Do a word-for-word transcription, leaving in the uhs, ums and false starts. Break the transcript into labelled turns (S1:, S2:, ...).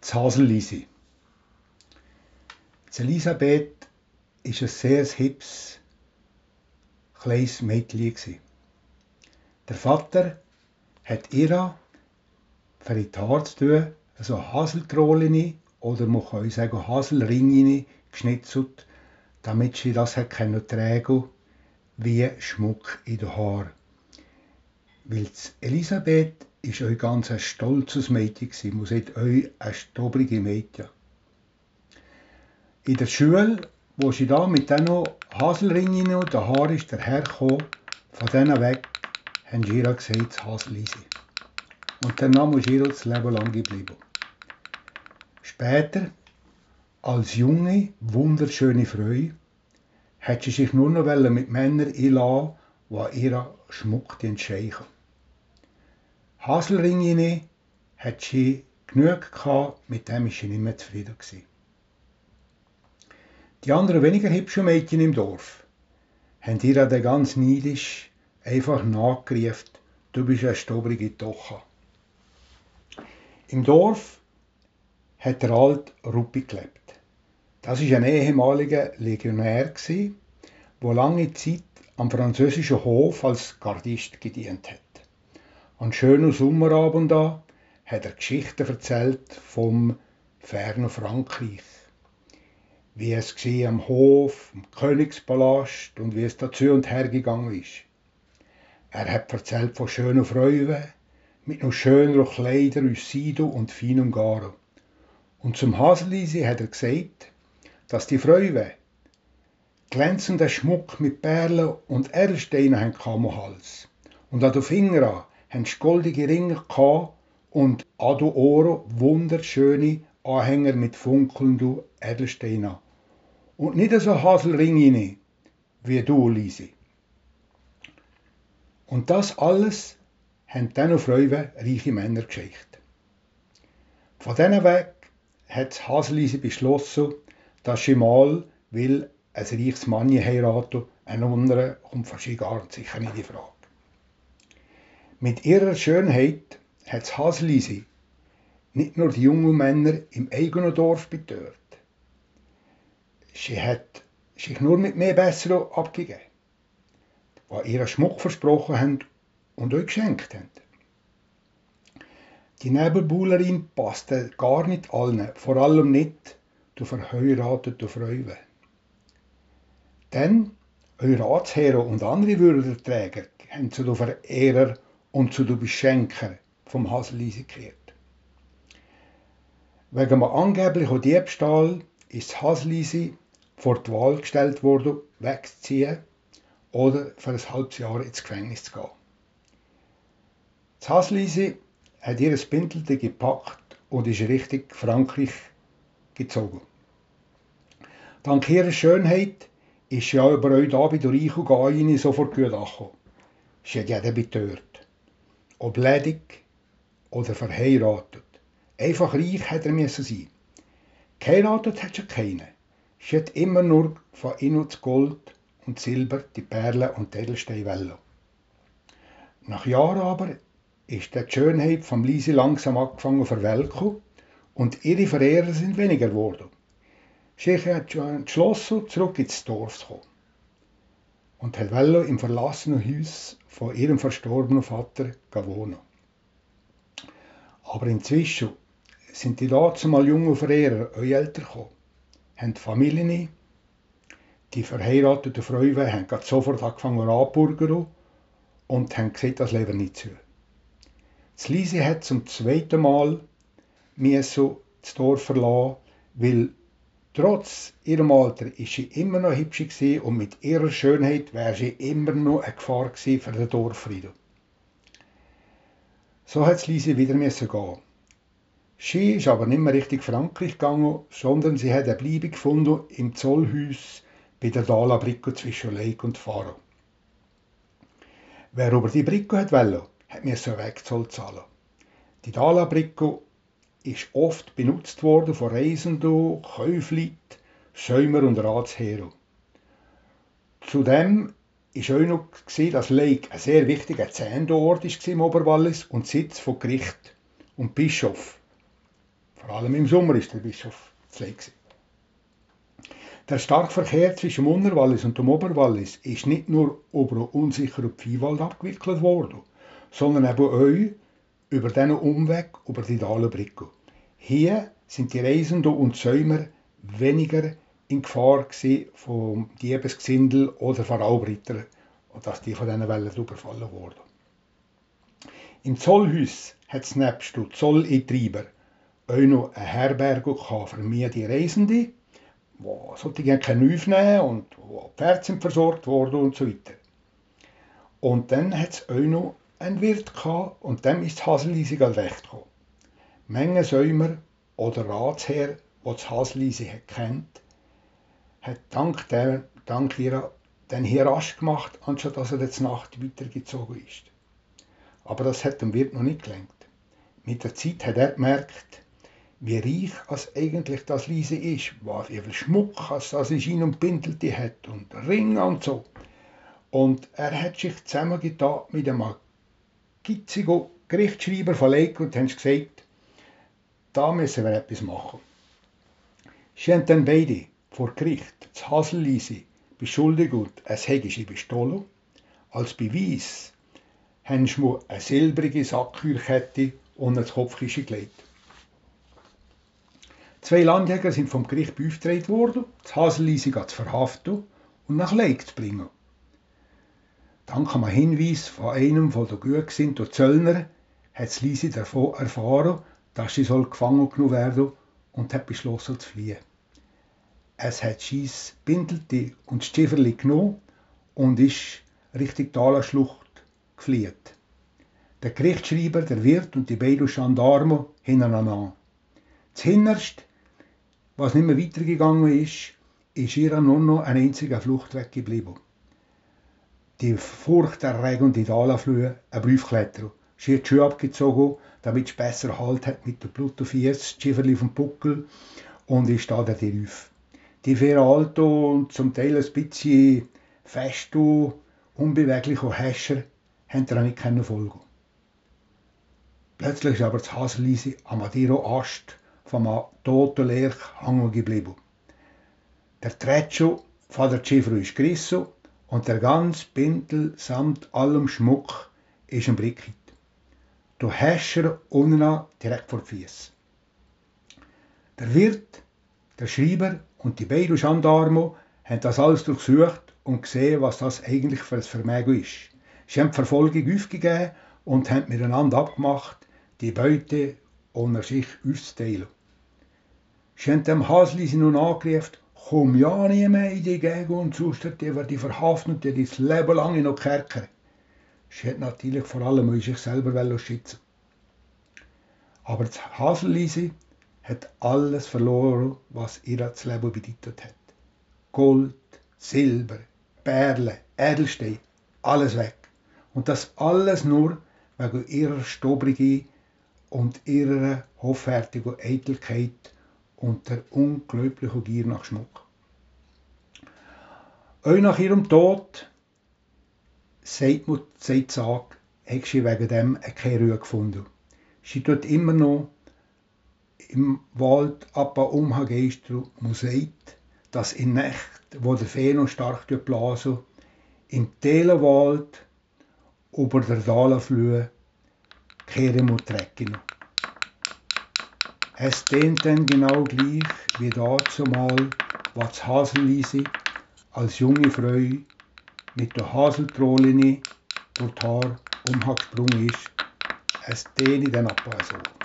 S1: Das Haselliesi. Die Elisabeth war ein sehr hippes, kleines Mädchen. Der Vater hat ihr für in die Haare zu tun, so Haseltrollen oder man kann auch sagen Haselringe geschnitzelt, damit sie das hat können tragen wie Schmuck in den Haaren. Weil Elisabeth ist euch ganz ein stolzes Mädchen gewesen. Man sagt euch ein stobrige Mädchen. In der Schule, wo sie da mit diesen Haselringen und den Haaren ist dahergekommen, von denen weg, haben sie ihr gesagt, das Haselliesi. Und der Name ist ihr das Leben lang geblieben. Später, als junge, wunderschöne Frau, hat sie sich nur noch mit Männern einlassen, die ihr Schmuck entscheichen. Haselringe hat sie genug gehabt, mit dem war sie nicht mehr zufrieden gewesen. Die anderen weniger hübschen Mädchen im Dorf haben ihr dann ganz neidisch einfach nachgerufen, du bist eine stobrige Tochter. Im Dorf hat der alte Ruppi gelebt. Das war ein ehemaliger Legionär, der lange Zeit am französischen Hof als Gardist gedient hat. An schönen Sommerabend da hat er Geschichten erzählt vom fernen Frankreich. Wie es war am Hof, im Königspalast und wie es dazu und her gegangen ist. Er hat erzählt von schönen Frauen mit noch schöneren Kleidern aus Sido und feinem Garo. Und zum Haselliesi hat er gesagt, dass die Frauen glänzenden Schmuck mit Perlen und Edelsteinen haben am Hals. Und an den Fingern haben sie goldige Ringe gehabt und an den Ohren wunderschöne Anhänger mit funkelnden Edelsteinen. Und nicht so Haselringe wie du, Lisi. Und das alles haben dann Frauen reiche Männer geschickt. Von diesen Weg hat das Haselliesi beschlossen, dass sie mal will ein reiches Mann heiraten, ein anderer kommt für sie gar sicher nicht in Frage. Mit ihrer Schönheit hat das Haselliesi nicht nur die jungen Männer im eigenen Dorf betört. Sie hat sich nur mit mehr Besseren abgegeben, die ihren Schmuck versprochen haben und euch geschenkt haben. Die Nebenbuhlerin passte gar nicht allen, vor allem nicht den verheirateten Frauen. Denn eure Ratsherren und andere Würdenträger haben zu den Verehrern und zu den Beschenkern vom Haselliesi gekehrt. Wegen einem angeblichen Diebstahl ist das Haselliesi vor die Wahl gestellt worden, wegzuziehen oder für ein halbes Jahr ins Gefängnis zu gehen. Das Haselliesi hat ihr Bindelte gepackt und ist Richtung Frankreich gezogen. Dank ihrer Schönheit ist sie aber auch da bei der Reich und Gaine sofort gut angekommen. Sie hat jeden betört. Ob ledig oder verheiratet. Einfach reich hätte er müssen sein. Geheiratet hat sie keinen. Sie hat immer nur von innen das Gold und Silber, die Perlen und die Edelsteine wollen. Nach Jahren aber ist die Schönheit vom Liesi langsam angefangen zu verwelken und ihre Verehrer sind weniger geworden. Sie hat entschlossen, zurück ins Dorf zu kommen und wollte im verlassenen Haus von ihrem verstorbenen Vater wohnen. Aber inzwischen sind die dazumal jungen Verehrer auch älter gekommen, haben die Familien, die verheirateten Frauen haben sofort angefangen anzubürgern und haben gesagt, das Leben nicht zu. Das Liesi hat zum zweiten Mal das Dorf verlassen, weil trotz ihrem Alter ist sie immer noch hübsch gewesen und mit ihrer Schönheit wäre sie immer noch eine Gefahr gewesen für den Dorffrieden. So hat Liesi wieder gehen. Sie ist aber nicht mehr Richtung Frankreich gegangen, sondern sie hat eine Bleibe gefunden im Zollhaus bei der Dala Bricco zwischen Leik und Faro. Wer über die Bricco wollte, musste einen Wegzoll zahlen. Die Dala Bricco ist oft benutzt worden von Reisenden, Käufleuten, Säumer und Ratsherren. Zudem war auch noch, dass Leik ein sehr wichtiger Zähnort war im Oberwallis und Sitz von Gericht und Bischof Vor allem im Sommer ist der Bischof zu Leeg. Der starke Verkehr zwischen dem Unterwallis und dem Oberwallis ist nicht nur über einen unsicheren Viehwald abgewickelt worden, sondern eben auch über diesen Umweg über die Dalenbrücke. Hier sind die Reisenden und Säumer weniger in Gefahr von Diebesgesindel oder von Raubrittern, dass die von diesen Wellen überfallen wurden. Im Zollhaus hat es nebst den Zolleintreiber auch noch eine Herberge für die Reisenden, wo sollte ich aufnehmen und wo die Pferde sind versorgt worden und so weiter. Und dann hat es auch noch einen Wirt gehabt und dem ist das Haseliisi recht gekommen. Menge Säumer oder Ratsherr, der das Haseliisi kennt, hat dank, der, dank ihrer dann hier rasch gemacht, anstatt dass er jetzt Nacht weitergezogen ist. Aber das hat dem Wirt noch nicht gelangt. Mit der Zeit hat er gemerkt, wie reich als eigentlich das Liese ist, wie viel Schmuck als das in Schein und Bindelte hat und Ringe und so. Und er hat sich zusammengetan mit einem gitzigen Gerichtsschreiber von Leeg und haben gesagt, da müssen wir etwas machen. Sie haben dann beide vor Gericht das Haseliisi beschuldigt, es hätte sie bestohlen. Als Beweis haben sie mir eine silbrige Sackheuerkette und ein Kopfkissen gelegt. Zwei Landjäger sind vom Gericht beauftragt worden, das Haseliisi zu verhaften und nach Leeg zu bringen. Dank einem Hinweis von einem von der gutgesinnten Zöllner hat das Liisi davon erfahren, dass sie gefangen genommen werden soll und hat beschlossen zu fliehen. Es hat Scheis Bindelte und Schifferli genommen und ist Richtung Dalenschlucht geflohen. Der Gerichtsschreiber, der Wirt und die beiden Gendarmen hintereinander. Zuhinterst, was nicht mehr weitergegangen ist, ist ihr nur noch ein einziger Fluchtweg geblieben. Die furchterregende Dalenflöhe, ein Briefkletterer. Sie hat die Schuhe abgezogen, damit sie besser Halt hat mit der Bluetooth-Fiers, das Schifferli vom Buckel und ist da der Rief. Die vier alten und zum Teil ein bisschen fest und unbewegliche Häscher haben ihr nicht folgen. Plötzlich ist aber das Haseliisi am Madeiro-Ast vom toten Lerch hängen geblieben. Der Treccio von der Schiffer ist gerissen und der ganze Bindel samt allem Schmuck ist ein Brickit. Der Häscher unten direkt vor die Füße. Der Wirt, der Schreiber und die beiden Gendarmen haben das alles durchsucht und gesehen, was das eigentlich für ein Vermögen ist. Sie haben die Verfolgung aufgegeben und haben miteinander abgemacht, die Beute unter sich auszuteilen. Sie haben dem Haseliisi nun angerufen, komm ja nie mehr in die Gegend und sonst wird die verhaftet und dein Leben lang in den Kerker. Sie hat natürlich vor allem sich selber schützen. Aber das Haseliisi hat alles verloren, was ihr das Leben bedeutet hat. Gold, Silber, Perlen, Edelsteine, alles weg. Und das alles nur wegen ihrer Stobrige und ihrer hoffärtigen Eitelkeit und der unglaublichen Gier nach Schmuck. Auch nach ihrem Tod, sagt man, sagt die Sage, hat sie wegen dem keine Ruhe gefunden. Sie tut immer noch im Wald ab und um geistern und sagt, dass in Nächten, wo der Fee stark blasen, im Telenwald über der Dalenflöhe kehren muss trecken. Es tönt dann genau gleich wie dazumal, was das Haseliisi als junge Frau mit der Haseltrolline durch die Haare umgesprungen ist. Es tönt dann aber so.